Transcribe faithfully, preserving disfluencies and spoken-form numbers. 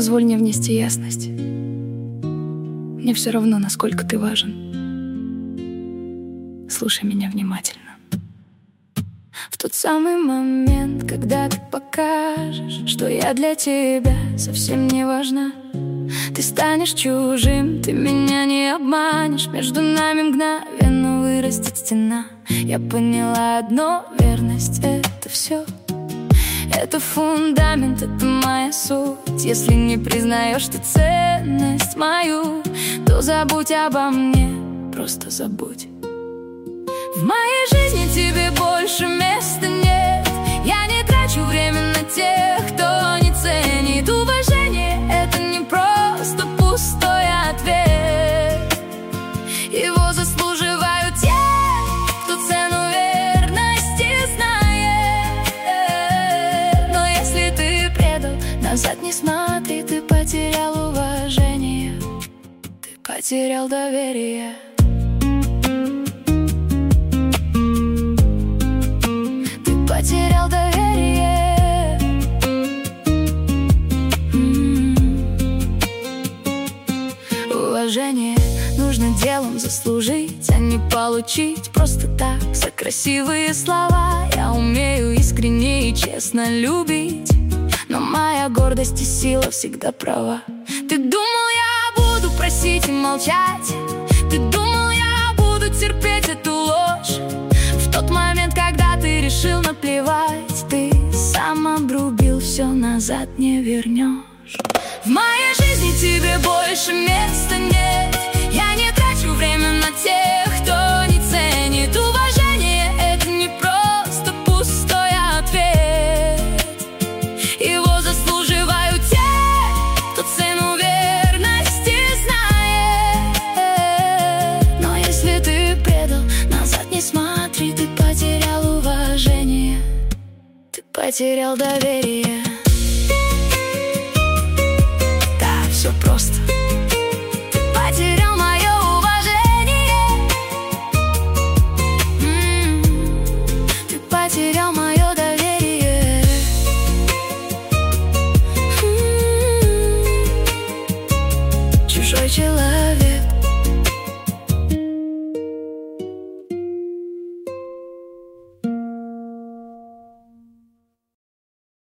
позволь мне внести ясность. Мне все равно, насколько ты важен. Слушай меня внимательно. В тот самый момент, когда ты покажешь, что я для тебя совсем не важна, ты станешь чужим, ты меня не обманешь. Между нами мгновенно вырастет стена. Я поняла одно: верность — это все. Это фундамент, это моя суть. Если не признаешь ты ценность мою, то забудь обо мне, просто забудь. В моей жизни тебе больше места нет. Я не трачу время на тех, кто не ценит уважение. Это не просто пустой ответ. Его заслуживают те, кто цену верности знает. Но если ты предал, назад не смотри. Ты потерял уважение, ты потерял доверие. Потерял доверие. М-м-м. Уважение нужно делом заслужить, а не получить просто так, за красивые слова. Я умею искренне и честно любить, но моя гордость и сила всегда права. Ты думал, я буду просить и молчать? Ты думал, я буду терпеть эту ложь? В тот момент, когда ты решил наплевать, ты сам обрубил все, назад не вернешь. В моей жизни тебе больше места нет. Я не трачу время на тех, кто не ценит уважение. Это не просто пустой ответ. Его заслуживают те, кто цену верности знает. Но если ты предал, назад не смотри. Ты потерял уважение, ты потерял доверие. Да, все просто. Ты потерял мое уважение. М-м-м. Ты потерял мое доверие. М-м-м. Чужой человек.